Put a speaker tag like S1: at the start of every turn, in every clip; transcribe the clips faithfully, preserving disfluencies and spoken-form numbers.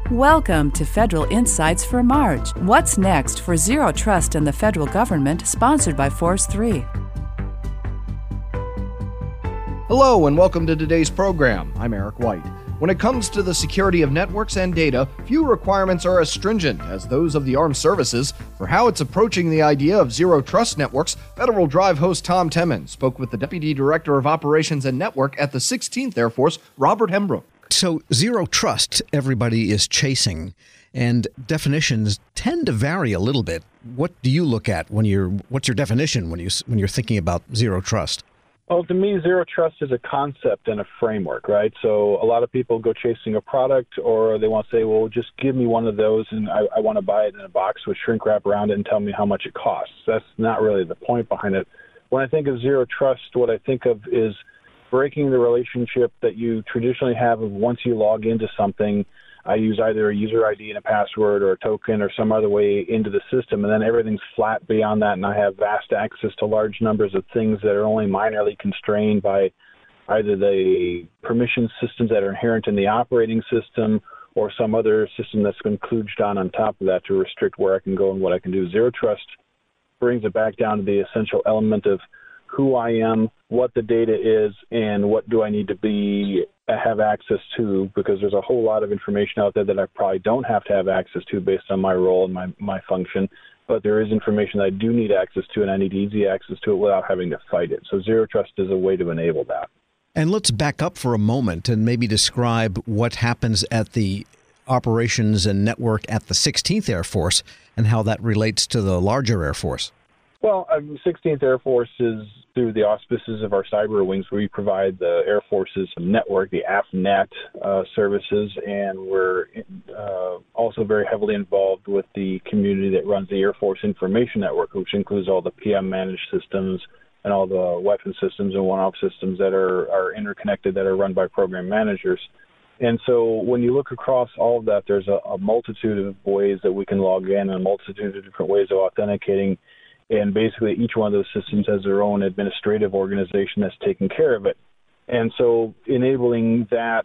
S1: Welcome to Federal Insights for March. What's next for Zero Trust and the federal government, sponsored by Force three.
S2: Hello and welcome to today's program. I'm Eric White. When it comes to the security of networks and data, few requirements are as stringent as those of the armed services. For how it's approaching the idea of zero trust networks, Federal Drive host Tom Temin spoke with the Deputy Director of Operations and Network at the sixteenth Air Force, Robert Hembrook.
S3: So zero trust, everybody is chasing, and definitions tend to vary a little bit. What do you look at when you're, what's your definition when you when you're thinking about zero trust?
S4: Well, to me, zero trust is a concept and a framework, right? So a lot of people go chasing a product, or they want to say, well, just give me one of those, and I, I want to buy it in a box with shrink wrap around it and tell me how much it costs. That's not really the point behind it. When I think of zero trust, what I think of is breaking the relationship that you traditionally have of once you log into something, I use either a user I D and a password or a token or some other way into the system, and then everything's flat beyond that, and I have vast access to large numbers of things that are only minorly constrained by either the permission systems that are inherent in the operating system or some other system that's been kludged on on top of that to restrict where I can go and what I can do. Zero Trust brings it back down to the essential element of who I am, what the data is, and what do I need to be have access to, because there's a whole lot of information out there that I probably don't have to have access to based on my role and my, my function, but there is information that I do need access to, and I need easy access to it without having to fight it. So Zero Trust is a way to enable that.
S3: And let's back up for a moment and maybe describe what happens at the operations and network at the sixteenth Air Force and how that relates to the larger Air Force.
S4: Well, um, sixteenth Air Force is through the auspices of our cyber wings. We provide the Air Force's network, the AFNet uh, services, and we're uh, also very heavily involved with the community that runs the Air Force Information Network, which includes all the P M managed systems and all the weapon systems and one-off systems that are, are interconnected that are run by program managers. And so when you look across all of that, there's a, a multitude of ways that we can log in and a multitude of different ways of authenticating. And basically each one of those systems has their own administrative organization that's taking care of it. And so enabling that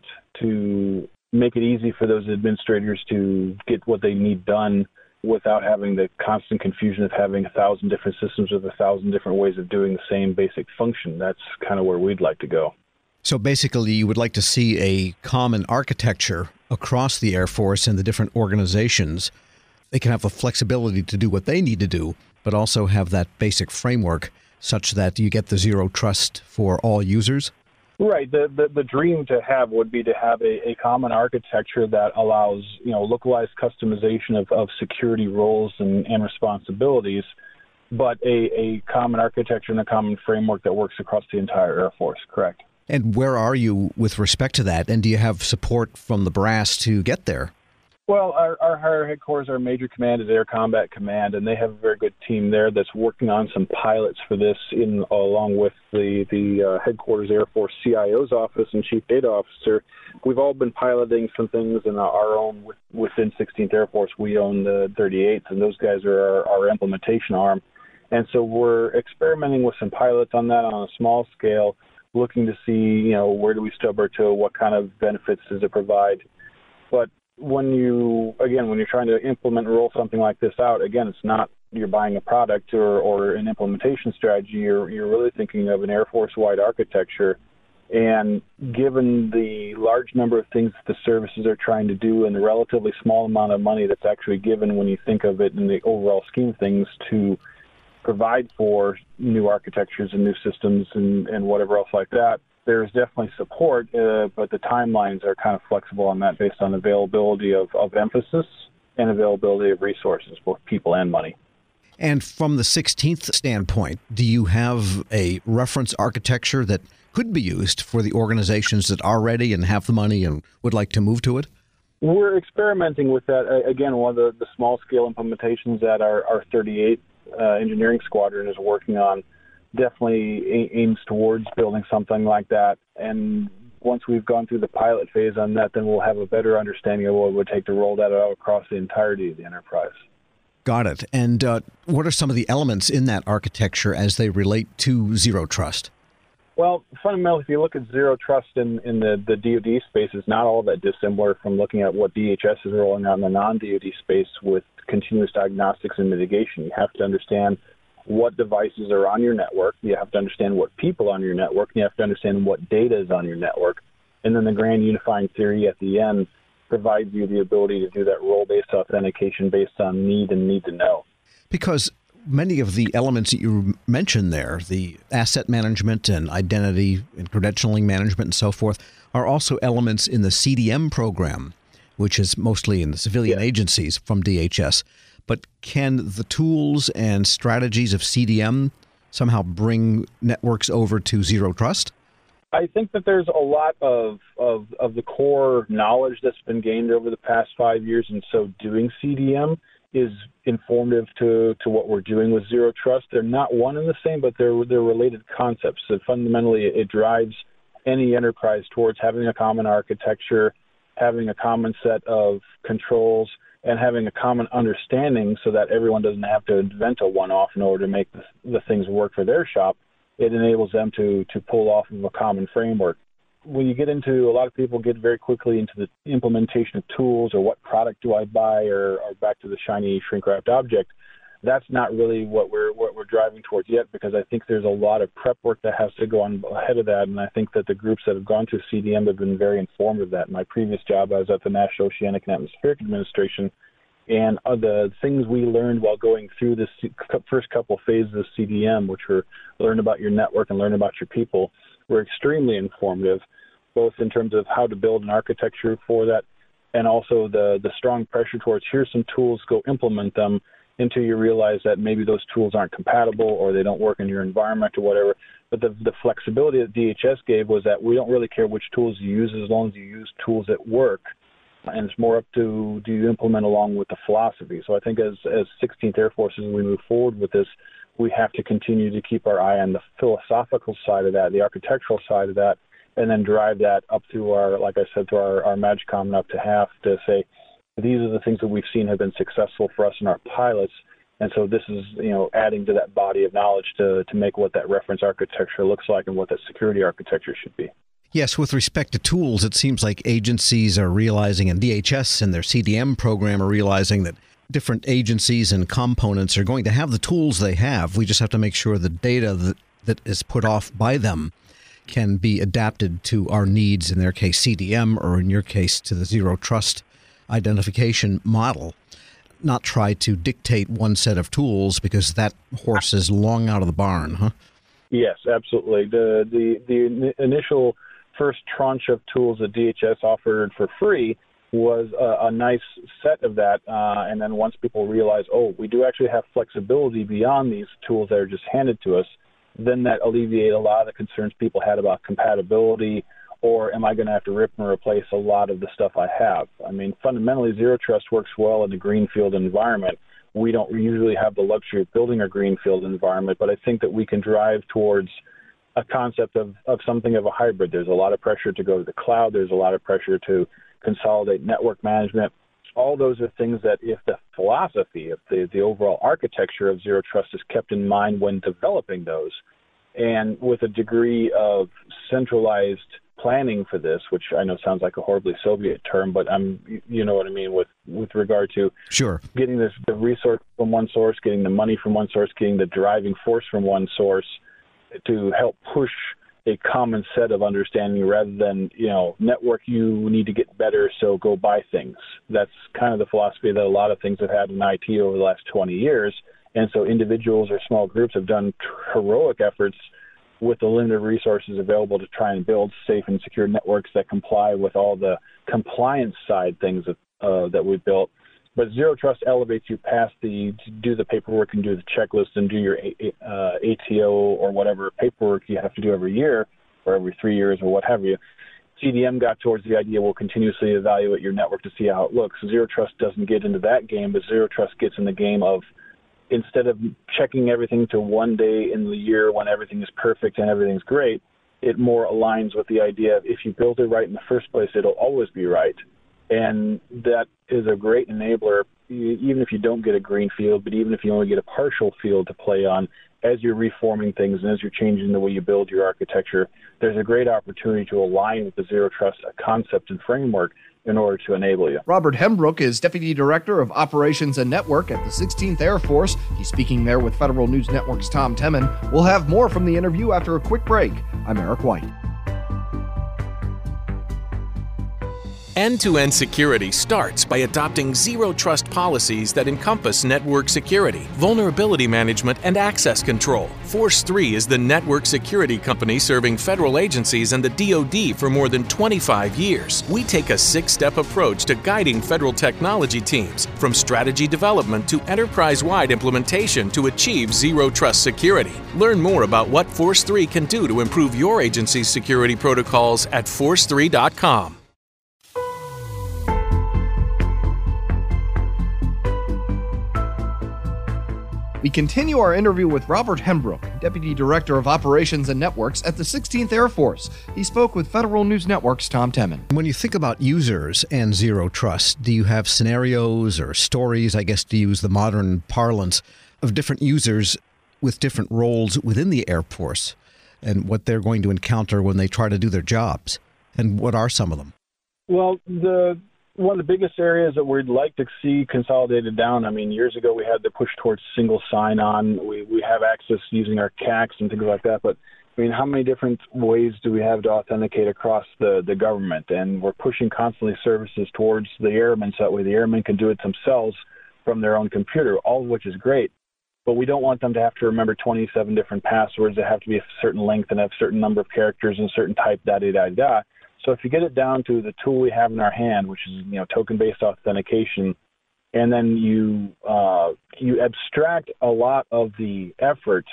S4: to make it easy for those administrators to get what they need done without having the constant confusion of having a thousand different systems with a thousand different ways of doing the same basic function, that's kind of where we'd like to go.
S3: So basically you would like to see a common architecture across the Air Force and the different organizations. They can have the flexibility to do what they need to do, but also have that basic framework such that you get the zero trust for all users?
S4: Right. The, the, the dream to have would be to have a, a common architecture that allows, you know, localized customization of, of security roles and, and responsibilities, but a, a common architecture and a common framework that works across the entire Air Force, correct?
S3: And where are you with respect to that? And do you have support from the brass to get there?
S4: Well, our, our higher headquarters, our major command is Air Combat Command, and they have a very good team there that's working on some pilots for this in along with the, the uh, headquarters Air Force C I O's office and Chief Data Officer. We've all been piloting some things in our own within sixteenth Air Force. We own the thirty-eighth, and those guys are our, our implementation arm. And so we're experimenting with some pilots on that on a small scale, looking to see, you know, where do we stub our toe, what kind of benefits does it provide. But when you, again, when you're trying to implement and roll something like this out, again, it's not you're buying a product or, or an implementation strategy. You're, you're really thinking of an Air Force-wide architecture. And given the large number of things that the services are trying to do and the relatively small amount of money that's actually given when you think of it in the overall scheme of things to provide for new architectures and new systems and, and whatever else like that, there's definitely support, uh, but the timelines are kind of flexible on that based on availability of, of emphasis and availability of resources, both people and money.
S3: And from the sixteenth standpoint, do you have a reference architecture that could be used for the organizations that are ready and have the money and would like to move to it?
S4: We're experimenting with that. Again, one of the, the small-scale implementations that our, our thirty-eighth uh, Engineering Squadron is working on definitely aims towards building something like that. And once we've gone through the pilot phase on that, then we'll have a better understanding of what it would take to roll that out across the entirety of the enterprise.
S3: Got it. And uh, what are some of the elements in that architecture as they relate to Zero Trust?
S4: Well, fundamentally, if you look at zero trust in, in the, the D O D space, it's not all that dissimilar from looking at what D H S is rolling out in the non-D O D space with continuous diagnostics and mitigation. You have to understand what devices are on your network. You have to understand what people on your network. And you have to understand what data is on your network. And then the grand unifying theory at the end provides you the ability to do that role-based authentication based on need and need to know.
S3: Because many of the elements that you mentioned there, the asset management and identity and credentialing management and so forth, are also elements in the C D M program, which is mostly in the civilian
S4: yeah.
S3: agencies from D H S. But can the tools and strategies of C D M somehow bring networks over to Zero Trust?
S4: I think that there's a lot of, of, of the core knowledge that's been gained over the past five years, and so doing C D M is informative to, to what we're doing with Zero Trust. They're not one and the same, but they're they're related concepts. So fundamentally, it drives any enterprise towards having a common architecture, having a common set of controls, and having a common understanding so that everyone doesn't have to invent a one-off in order to make the, the things work for their shop. It enables them to to pull off of a common framework. When you get into, a lot of people get very quickly into the implementation of tools or what product do I buy, or, or back to the shiny shrink-wrapped object. That's not really what we're what we're driving towards yet, because I think there's a lot of prep work that has to go on ahead of that, and I think that the groups that have gone through C D M have been very informed of that. In my previous job, I was at the National Oceanic and Atmospheric Administration, and the things we learned while going through this first couple phases of C D M, which were learn about your network and learn about your people, were extremely informative, both in terms of how to build an architecture for that, and also the, the strong pressure towards here's some tools, go implement them, until you realize that maybe those tools aren't compatible or they don't work in your environment or whatever. But the, the flexibility that D H S gave was that we don't really care which tools you use as long as you use tools that work. And it's more up to, do you implement along with the philosophy? So I think as, as sixteenth Air Force, as we move forward with this, we have to continue to keep our eye on the philosophical side of that, the architectural side of that, and then drive that up through our, like I said, to our, our MAGCOM and up to half to say, these are the things that we've seen have been successful for us in our pilots. And so this is, you know, adding to that body of knowledge to, to make what that reference architecture looks like and what that security architecture should be.
S3: Yes, with respect to tools, it seems like agencies are realizing, and D H S and their C D M program are realizing, that different agencies and components are going to have the tools they have. We just have to make sure the data that, that is put off by them can be adapted to our needs, in their case C D M, or in your case to the Zero Trust identification model. Not try to dictate one set of tools, because that horse is long out of the barn, huh?
S4: Yes, absolutely. The the, the initial first tranche of tools that D H S offered for free was a, a nice set of that, uh, and then once people realize, oh, we do actually have flexibility beyond these tools that are just handed to us, then that alleviated a lot of the concerns people had about compatibility, or am I going to have to rip and replace a lot of the stuff I have? I mean, fundamentally, Zero Trust works well in the greenfield environment. We don't usually have the luxury of building a greenfield environment, but I think that we can drive towards a concept of, of something of a hybrid. There's a lot of pressure to go to the cloud. There's a lot of pressure to consolidate network management. All those are things that, if the philosophy, if the, the overall architecture of Zero Trust is kept in mind when developing those, and with a degree of centralized planning for this, which I know sounds like a horribly Soviet term, but I'm, you know what I mean, with, with regard to
S3: sure
S4: getting this, the resource from one source, getting the money from one source, getting the driving force from one source to help push a common set of understanding, rather than, you know, network, you need to get better, so go buy things. That's kind of the philosophy that a lot of things have had in I T over the last twenty years. And so individuals or small groups have done heroic efforts with the limited resources available to try and build safe and secure networks that comply with all the compliance side things that, uh, that we've built. But Zero Trust elevates you past the, to do the paperwork and do the checklist and do your uh, A T O or whatever paperwork you have to do every year or every three years or what have you. C D M got towards the idea we'll continuously evaluate your network to see how it looks. Zero Trust doesn't get into that game, but Zero Trust gets in the game of, instead of checking everything to one day in the year when everything is perfect and everything's great, it more aligns with the idea of, if you build it right in the first place, it'll always be right. And that is a great enabler, even if you don't get a green field, but even if you only get a partial field to play on, as you're reforming things and as you're changing the way you build your architecture, there's a great opportunity to align with the Zero Trust concept and framework in order to enable you.
S2: Robert Hembrook is Deputy Director of Operations and Network at the sixteenth Air Force. He's speaking there with Federal News Network's Tom Temin. We'll have more from the interview after a quick break. I'm Eric White.
S5: End-to-end security starts by adopting Zero Trust policies that encompass network security, vulnerability management, and access control. Force three is the network security company serving federal agencies and the D O D for more than twenty-five years. We take a six-step approach to guiding federal technology teams, from strategy development to enterprise-wide implementation to achieve Zero Trust security. Learn more about what Force three can do to improve your agency's security protocols at force three dot com.
S2: We continue our interview with Robert Hembrook, Deputy Director of Operations and Networks at the sixteenth Air Force. He spoke with Federal News Network's Tom Temin.
S3: When you think about users and Zero Trust, do you have scenarios or stories, I guess to use the modern parlance, of different users with different roles within the Air Force and what they're going to encounter when they try to do their jobs? And what are some of them?
S4: Well, the one of the biggest areas that we'd like to see consolidated down, I mean, years ago we had the push towards single sign-on. We we have access using our C A Cs and things like that, but I mean, how many different ways do we have to authenticate across the, the government? And we're pushing constantly services towards the airmen so that way the airmen can do it themselves from their own computer, all of which is great. But we don't want them to have to remember twenty-seven different passwords that have to be a certain length and have a certain number of characters and a certain type, da-da-da-da. So if you get it down to the tool we have in our hand, which is, you know, token-based authentication, and then you uh, you abstract a lot of the effort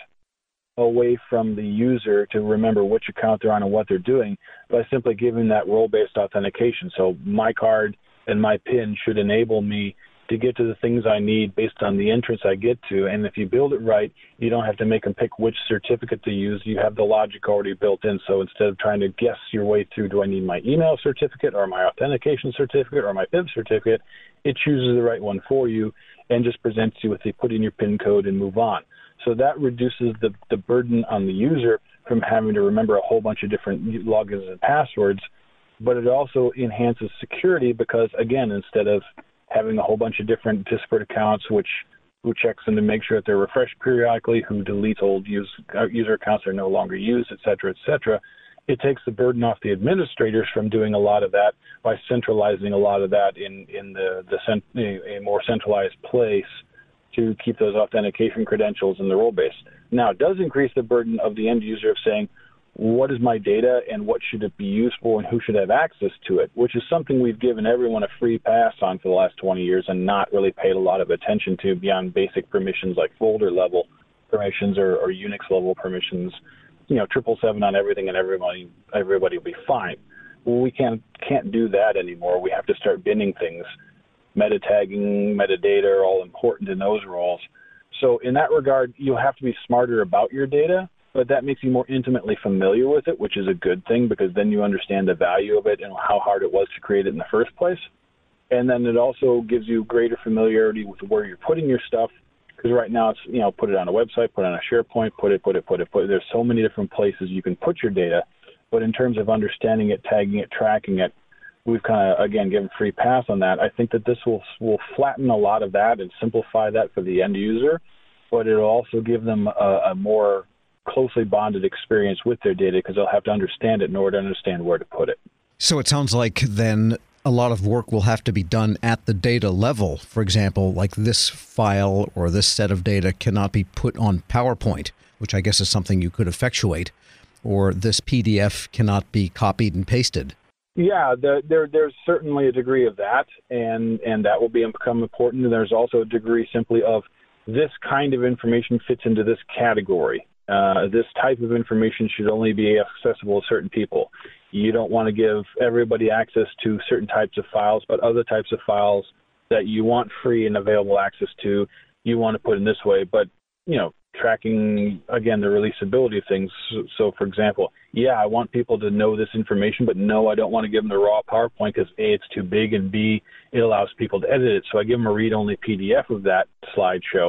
S4: away from the user to remember which account they're on and what they're doing by simply giving that role-based authentication. So my card and my PIN should enable me to get to the things I need based on the entrance I get to. And if you build it right, you don't have to make them pick which certificate to use. You have the logic already built in. So instead of trying to guess your way through, do I need my email certificate or my authentication certificate or my P I B certificate, it chooses the right one for you and just presents you with a put in your PIN code and move on. So that reduces the, the burden on the user from having to remember a whole bunch of different logins and passwords, but it also enhances security because, again, instead of having a whole bunch of different disparate accounts, which who checks them to make sure that they're refreshed periodically, who deletes old use, user accounts that are no longer used, et cetera, et cetera. It takes the burden off the administrators from doing a lot of that by centralizing a lot of that in, in the, the a more centralized place to keep those authentication credentials in the role base. Now, it does increase the burden of the end user of saying, what is my data and what should it be used for and who should have access to it, which is something we've given everyone a free pass on for the last twenty years and not really paid a lot of attention to beyond basic permissions like folder level permissions or, or Unix level permissions, you know, triple seven on everything and everybody everybody will be fine. Well, we can't can't do that anymore. We have to start binning things. Meta tagging, metadata are all important in those roles. So in that regard, you'll have to be smarter about your data, but that makes you more intimately familiar with it, which is a good thing because then you understand the value of it and how hard it was to create it in the first place. And then it also gives you greater familiarity with where you're putting your stuff because right now it's, you know, put it on a website, put it on a SharePoint, put it, put it, put it, put it. There's so many different places you can put your data, but in terms of understanding it, tagging it, tracking it, we've kind of, again, given free pass on that. I think that this will will flatten a lot of that and simplify that for the end user, but it'll also give them a, a more closely bonded experience with their data because they'll have to understand it in order to understand where to put it.
S3: So it sounds like then a lot of work will have to be done at the data level. For example, like this file or this set of data cannot be put on PowerPoint, which I guess is something you could effectuate, or this P D F cannot be copied and pasted.
S4: Yeah, the, there, there's certainly a degree of that, and, and that will be, become important. And there's also a degree simply of this kind of information fits into this category. Uh, this type of information should only be accessible to certain people. You don't want to give everybody access to certain types of files, but other types of files that you want free and available access to, you want to put in this way. But, you know, tracking, again, the releasability of things. So, so, for example, yeah, I want people to know this information, but no, I don't want to give them the raw PowerPoint because A, it's too big, and B, it allows people to edit it. So I give them a read-only P D F of that slideshow,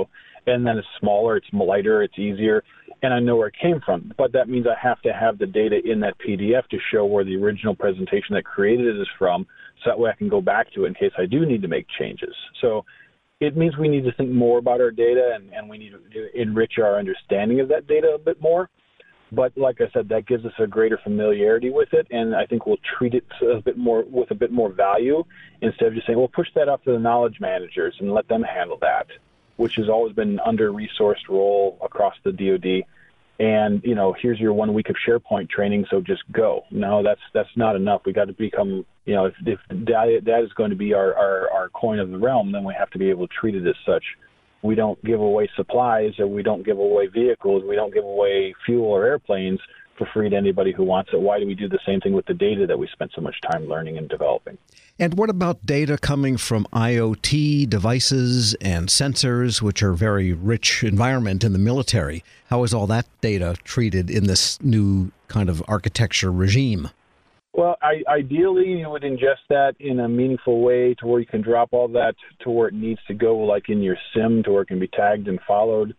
S4: and then it's smaller, it's lighter, it's easier, and I know where it came from. But that means I have to have the data in that P D F to show where the original presentation that created it is from, so that way I can go back to it in case I do need to make changes. So it means we need to think more about our data, and, and we need to enrich our understanding of that data a bit more. But like I said, that gives us a greater familiarity with it, and I think we'll treat it a bit more with a bit more value instead of just saying, well, push that off to the knowledge managers and let them handle that, which has always been an under-resourced role across the D O D. And, you know, here's your one week of SharePoint training, so just go. No, that's that's not enough. We got to become, you know, if, if that, that is going to be our, our, our coin of the realm, then we have to be able to treat it as such. We don't give away supplies, or we don't give away vehicles, we don't give away fuel or airplanes for free to anybody who wants it. Why do we do the same thing with the data that we spent so much time learning and developing?
S3: And what about data coming from I O T devices and sensors, which are very rich environment in the military? How is all that data treated in this new kind of architecture regime?
S4: Well, I, ideally, you would ingest that in a meaningful way to where you can drop all that to where it needs to go, like in your SIM, to where it can be tagged and followed,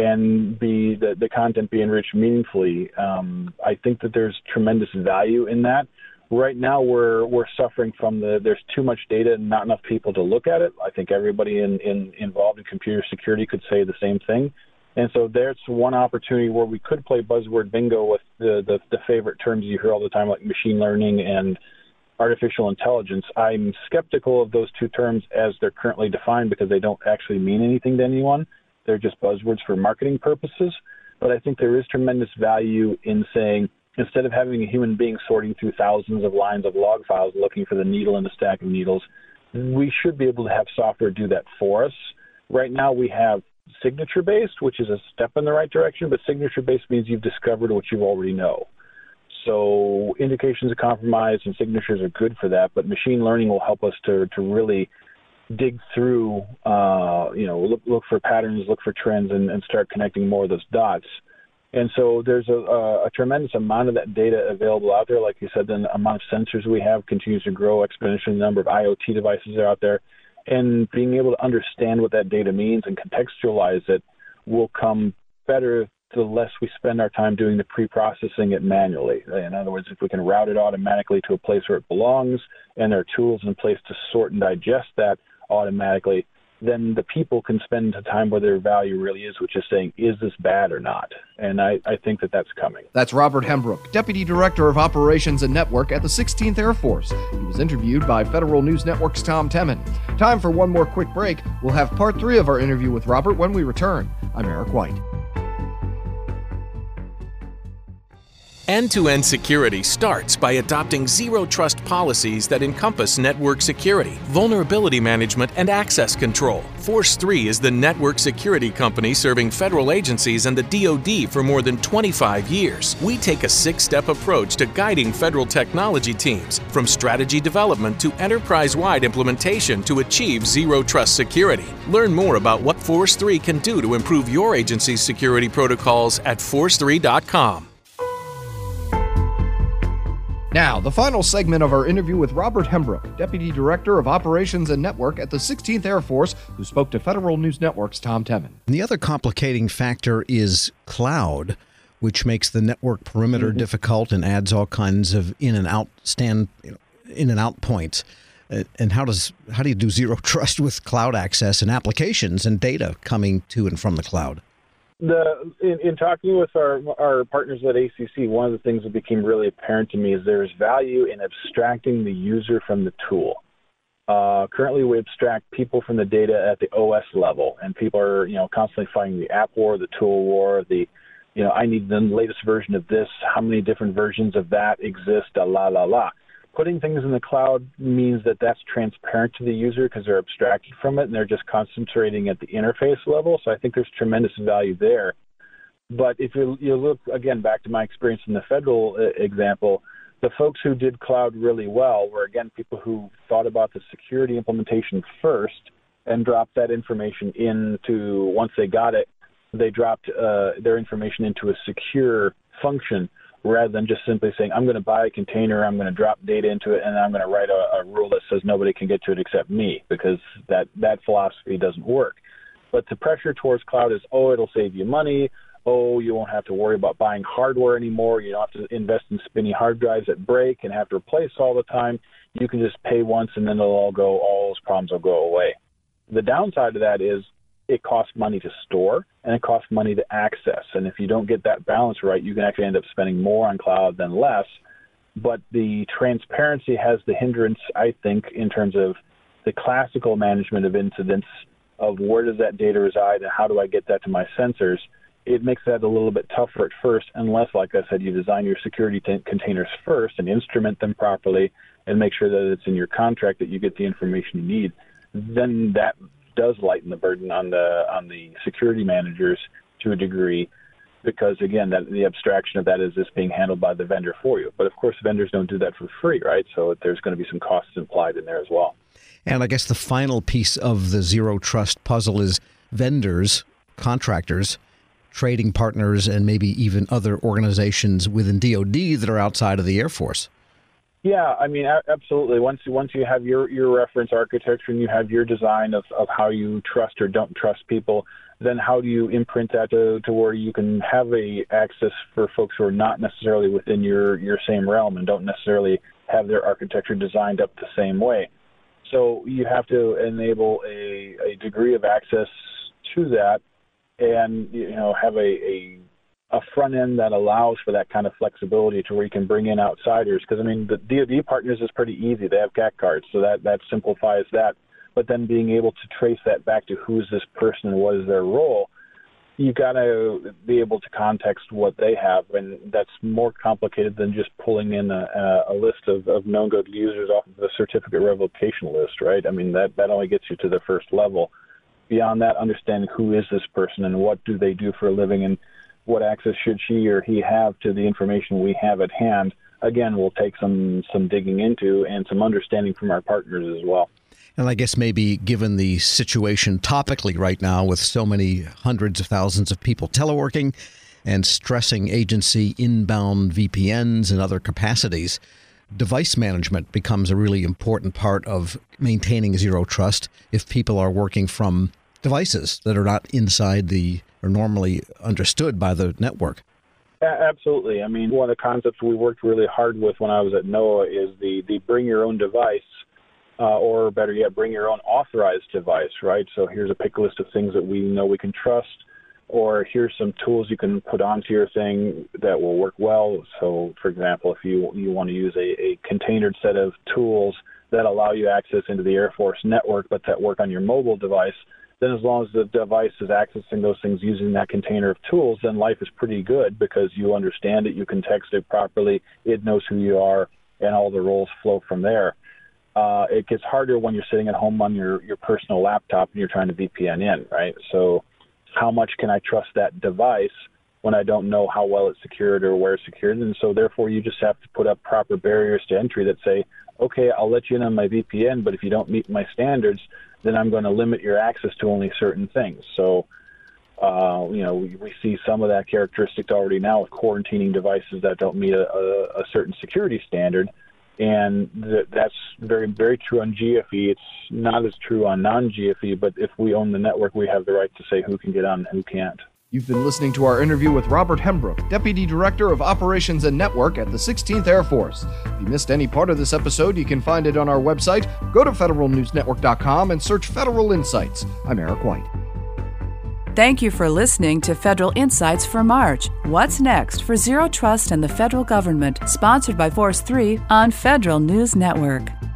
S4: and be the, the content be enriched meaningfully. Um, I think that there's tremendous value in that. Right now, we're we're suffering from the there's too much data and not enough people to look at it. I think everybody in, in involved in computer security could say the same thing. And so there's one opportunity where we could play buzzword bingo with the, the, the favorite terms you hear all the time, like machine learning and artificial intelligence. I'm skeptical of those two terms as they're currently defined because they don't actually mean anything to anyone. They're just buzzwords for marketing purposes. But I think there is tremendous value in saying, instead of having a human being sorting through thousands of lines of log files looking for the needle in the stack of needles, we should be able to have software do that for us. Right now we have signature-based, which is a step in the right direction, but signature-based means you've discovered what you already know. So indications of compromise and signatures are good for that, but machine learning will help us to, to really dig through, uh, you know, look, look for patterns, look for trends, and, and start connecting more of those dots. And so there's a, a, a tremendous amount of that data available out there. Like you said, the amount of sensors we have continues to grow exponentially. The number of I O T devices are out there. And being able to understand what that data means and contextualize it will come better the less we spend our time doing the pre-processing it manually. In other words, if we can route it automatically to a place where it belongs and there are tools in place to sort and digest that automatically, then the people can spend the time where their value really is, which is saying, is this bad or not? And I, I think that that's coming.
S2: That's Robert Hembrook, Deputy Director of Operations and Network at the sixteenth Air Force. He was interviewed by Federal News Network's Tom Temin. Time for one more quick break. We'll have part three of our interview with Robert when we return. I'm Eric White.
S5: End-to-end security starts by adopting zero-trust policies that encompass network security, vulnerability management, and access control. Force three is the network security company serving federal agencies and the D O D for more than twenty-five years. We take a six-step approach to guiding federal technology teams, from strategy development to enterprise-wide implementation to achieve zero-trust security. Learn more about what Force three can do to improve your agency's security protocols at force three dot com.
S2: Now, the final segment of our interview with Robert Hembrook, Deputy Director of Operations and Network at the sixteenth Air Force, who spoke to Federal News Network's Tom Temin.
S3: The other complicating factor is cloud, which makes the network perimeter mm-hmm. difficult and adds all kinds of in and out stand, you know, in and out points. Uh, and how does how do you do zero trust with cloud access and applications and data coming to and from the cloud?
S4: The in, in talking with our our partners at A C C, one of the things that became really apparent to me is there's value in abstracting the user from the tool. Uh, currently, we abstract people from the data at the O S level, and people are you know constantly fighting the app war, the tool war, the you know I need the latest version of this. How many different versions of that exist? La la la. Putting things in the cloud means that that's transparent to the user because they're abstracted from it and they're just concentrating at the interface level. So I think there's tremendous value there. But if you, you look, again, back to my experience in the federal uh, example, the folks who did cloud really well were, again, people who thought about the security implementation first and dropped that information into, once they got it, they dropped uh, their information into a secure function, rather than just simply saying, I'm going to buy a container, I'm going to drop data into it, and I'm going to write a, a rule that says nobody can get to it except me, because that, that philosophy doesn't work. But the pressure towards cloud is, oh, it'll save you money. Oh, you won't have to worry about buying hardware anymore. You don't have to invest in spinny hard drives that break and have to replace all the time. You can just pay once and then it'll all go, all those problems will go away. The downside of that is it costs money to store and it costs money to access. And if you don't get that balance right, you can actually end up spending more on cloud than less. But the transparency has the hindrance, I think, in terms of the classical management of incidents of where does that data reside and how do I get that to my sensors. It makes that a little bit tougher at first, unless, like I said, you design your security t- containers first and instrument them properly and make sure that it's in your contract that you get the information you need. Then that does lighten the burden on the on the security managers to a degree, because, again, that the abstraction of that is this being handled by the vendor for you. But, of course, vendors don't do that for free, right? So there's going to be some costs implied in there as well.
S3: And I guess the final piece of the zero trust puzzle is vendors, contractors, trading partners, and maybe even other organizations within D O D that are outside of the Air Force.
S4: Yeah, I mean, absolutely. Once once you have your, your reference architecture and you have your design of, of how you trust or don't trust people, then how do you imprint that to, to where you can have a access for folks who are not necessarily within your, your same realm and don't necessarily have their architecture designed up the same way. So you have to enable a, a degree of access to that and, you know, have a, a a front end that allows for that kind of flexibility to where you can bring in outsiders. Because, I mean, the D O D partners is pretty easy. They have C A C cards, so that, that simplifies that. But then being able to trace that back to who is this person and what is their role, you got to be able to context what they have, and that's more complicated than just pulling in a, a list of, of known good users off of the certificate revocation list, right? I mean, that, that only gets you to the first level. Beyond that, understanding who is this person and what do they do for a living and what access should she or he have to the information we have at hand, again, will take some, some digging into and some understanding from our partners as well.
S3: And I guess maybe given the situation topically right now with so many hundreds of thousands of people teleworking and stressing agency inbound V P Ns and other capacities, device management becomes a really important part of maintaining zero trust if people are working from devices that are not inside the or normally understood by the network.
S4: Absolutely. I mean, one of the concepts we worked really hard with when I was at NOAA is the, the bring your own device, uh, or better yet, bring your own authorized device, right? So here's a pick list of things that we know we can trust, or here's some tools you can put onto your thing that will work well. So, for example, if you, you want to use a, a containered set of tools that allow you access into the Air Force network, but that work on your mobile device, then as long as the device is accessing those things using that container of tools, then life is pretty good because you understand it, you can text it properly, it knows who you are, and all the roles flow from there. Uh, it gets harder when you're sitting at home on your, your personal laptop and you're trying to V P N in, right? So how much can I trust that device when I don't know how well it's secured or where it's secured? And so therefore you just have to put up proper barriers to entry that say, okay, I'll let you in on my V P N, but if you don't meet my standards, then I'm going to limit your access to only certain things. So, uh, you know, we, we see some of that characteristic already now with quarantining devices that don't meet a, a, a certain security standard. And th- that's very, very true on G F E. It's not as true on non-G F E, but if we own the network, we have the right to say who can get on and who can't.
S2: You've been listening to our interview with Robert Hembrook, Deputy Director of Operations and Network at the sixteenth Air Force. If you missed any part of this episode, you can find it on our website. Go to federal news network dot com and search Federal Insights. I'm Eric White.
S1: Thank you for listening to Federal Insights for March. What's next for Zero Trust and the federal government? Sponsored by Force three on Federal News Network.